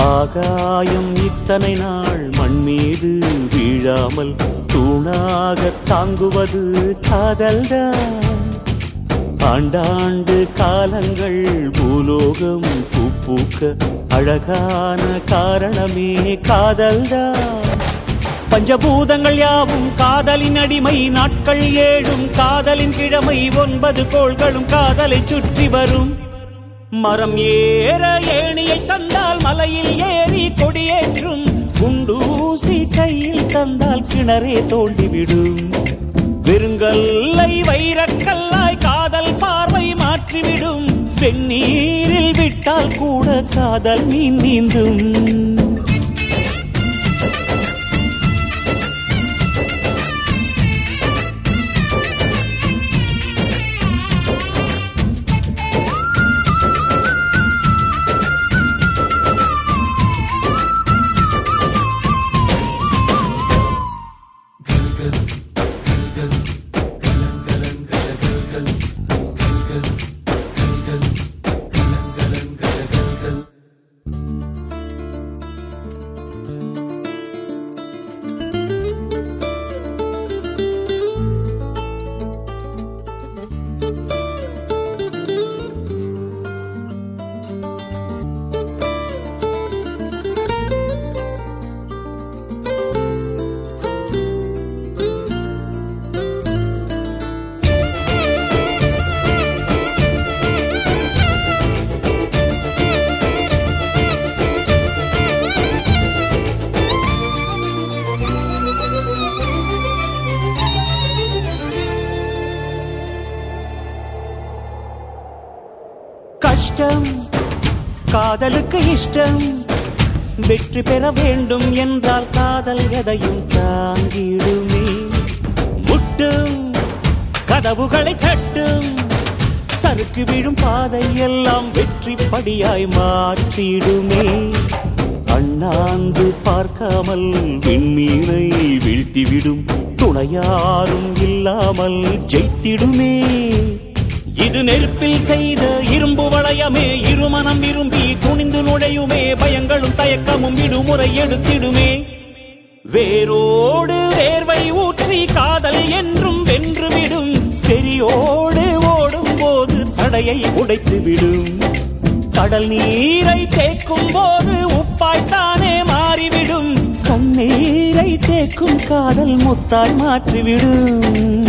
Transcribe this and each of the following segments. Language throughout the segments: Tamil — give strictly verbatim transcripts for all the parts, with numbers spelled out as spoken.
ஆகாயம் இத்தனை நாள் மண் மீது வீழாமல் தூணாக தாங்குவது காதல்தான். ஆண்டாண்டு காலங்கள் பூலோகம் பூப்பூக்க அழகான காரணமே காதல்தான். பஞ்சபூதங்கள் யாவும் காதலின் அடிமை, நாட்கள் ஏழும் காதலின் கிழமை, ஒன்பது கோள்களும் காதலை சுற்றி வரும். மரம் ஏற ஏணியை தந்தால் மலையில் ஏறி கொடியேற்றும், குண்டூசி கையில் தந்தால் கிணறே தோண்டிவிடும். வெறுங்கல்லை வைரக்கல்லாய் காதல் பார்வை மாற்றிவிடும், வெந்நீரில் விட்டால் கூட காதல் மீன் நீந்தும். கஷ்டம் காதலுக்கு இஷ்டம், வெற்றி பெற வேண்டும் என்றால் காதல் எதையும் தாங்கிடுமே. முட்டும் கதவுகளை தட்டும், சறுக்கு விழும் பாதை எல்லாம் வெற்றி படியாய் மாற்றிடுமே. அண்ணாந்து பார்க்காமல் விண்மீனை வீழ்த்திவிடும், துணையாரும் இல்லாமல் ஜெயித்திடுமே. இது நெருப்பில் செய்த இரும்பு வளையமே, இருமனம் விரும்பி துணிந்து நுழையுமே. பயங்களும் தயக்கமும் விடுமுறை எடுத்திடுமே. வேரோடு வேர்வை ஊற்றி காதல் என்றும் வென்றுவிடும், பெரியோடு ஓடும் போது தடையை உடைத்து விடும். கடல் நீரை தேக்கும் போது உப்பாய்த்தானே மாறிவிடும், கண்ணீரை தேக்கும் காதல் முத்தாய் மாற்றிவிடும்.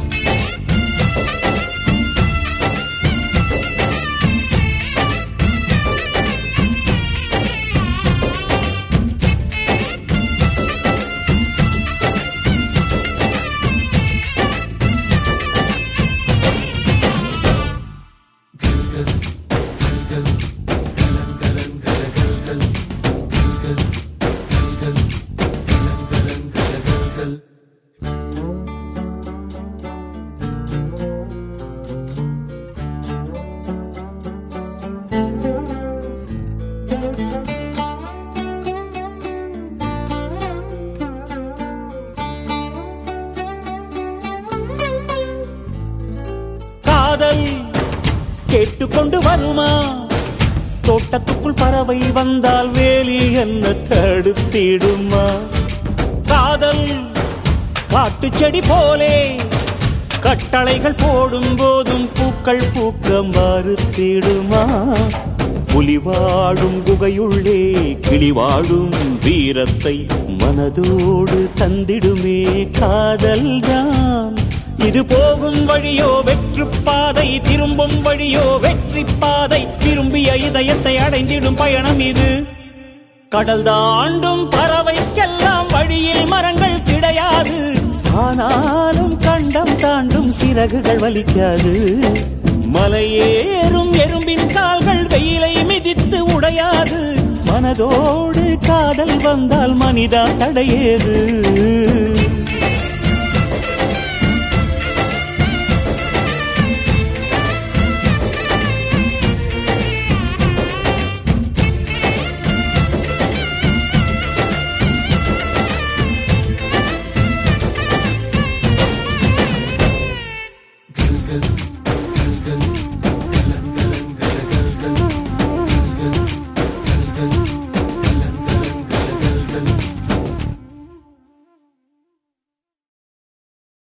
கேட்டுக்கொண்டு வருமா? தோட்டத்துக்குள் பறவை வந்தால் வேலி என்ன தடுத்திடுமா? காதல் காட்டு செடி போலே கட்டளைகள் போடும் போதும் பூக்கள் பூக்க மறுத்திடுமா? புலி வாழும் குகையுள்ளே கிளி வாழும் வீரத்தை மனதோடு தந்திடுமே காதல்தான். இது போகும் வழியோ வெற்று பாதை, திரும்பும் வழியோ வெற்றி பாதை. விரும்பிய இதயத்தை அடைந்திடும் பயணம் இது. கடல் தாண்டும் பறவைக்கெல்லாம் வழியில் மரங்கள் கிடையாது, ஆனாலும் கண்டம் தாண்டும் சிறகுகள் வலிக்காது. மலையேறும் எறும்பின் கால்கள் வெயிலை மிதித்து உடையாது. மனதோடு காதல் வந்தால் மனிதா தடையேது.